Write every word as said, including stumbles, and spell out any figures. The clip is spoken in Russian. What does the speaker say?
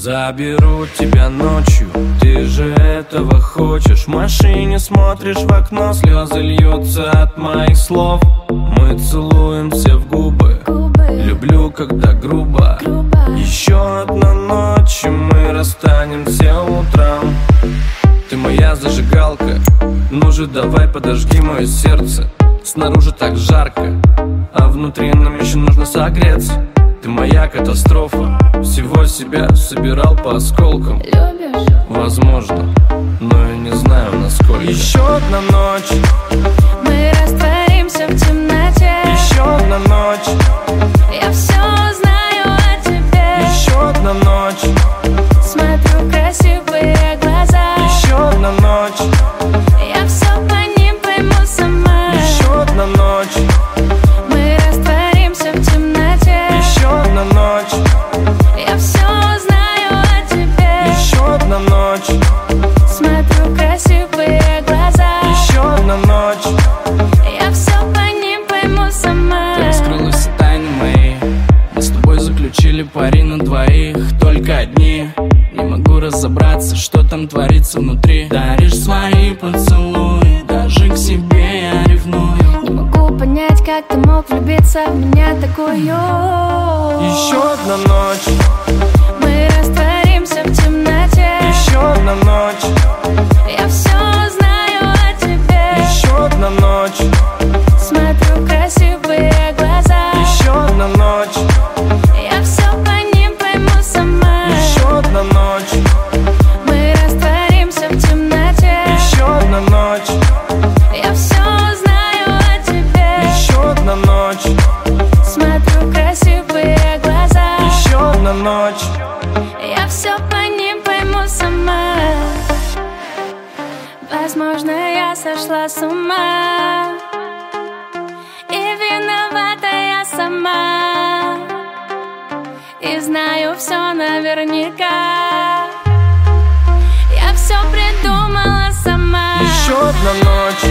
Заберу тебя ночью, ты же этого хочешь. В машине смотришь в окно, слезы льются от моих слов. Мы целуемся в губы, люблю, когда грубо. Еще одна ночь, и мы расстанемся утром. Ты моя зажигалка, ну же давай подожги мое сердце. Снаружи так жарко, а внутри нам еще нужно согреться. Ты моя катастрофа, всего себя собирал по осколкам. Любишь? Возможно, но я не знаю насколько. Еще одна ночь, мы растворимся в темноте. еще одна ночь, я все знаю о тебе. еще одна ночь, смотрю красивые глаза. еще одна ночь, я все по ним пойму сама. еще одна ночь, мы растворимся в темноте. еще одна ночь, я все знаю о тебе. еще одна ночь, смотрю красивые глаза. еще одна ночь. я все по ним пойму сама. Ты раскрыла все тайны мои. Мы с тобой заключили пари на двоих, только одни. Не могу разобраться, что там творится внутри. Даришь свои поцелуи, даже к себе я ревную. Не могу понять, как ты мог влюбиться в меня такую. Еще одна ночь, мы растворимся в темноте. еще одна ночь, я все знаю о тебе. еще одна ночь, смотрю красивые глаза. еще одна ночь, я все по ним пойму сама. еще одна ночь, мы растворимся в темноте. еще одна ночь, я все знаю о тебе. еще одна ночь, смотрю красивые глаза. еще одна ночь. я все по ним пойму сама. Возможно, я сошла с ума, и виновата я сама, и знаю все наверняка. Я все придумала сама. Еще одна ночь,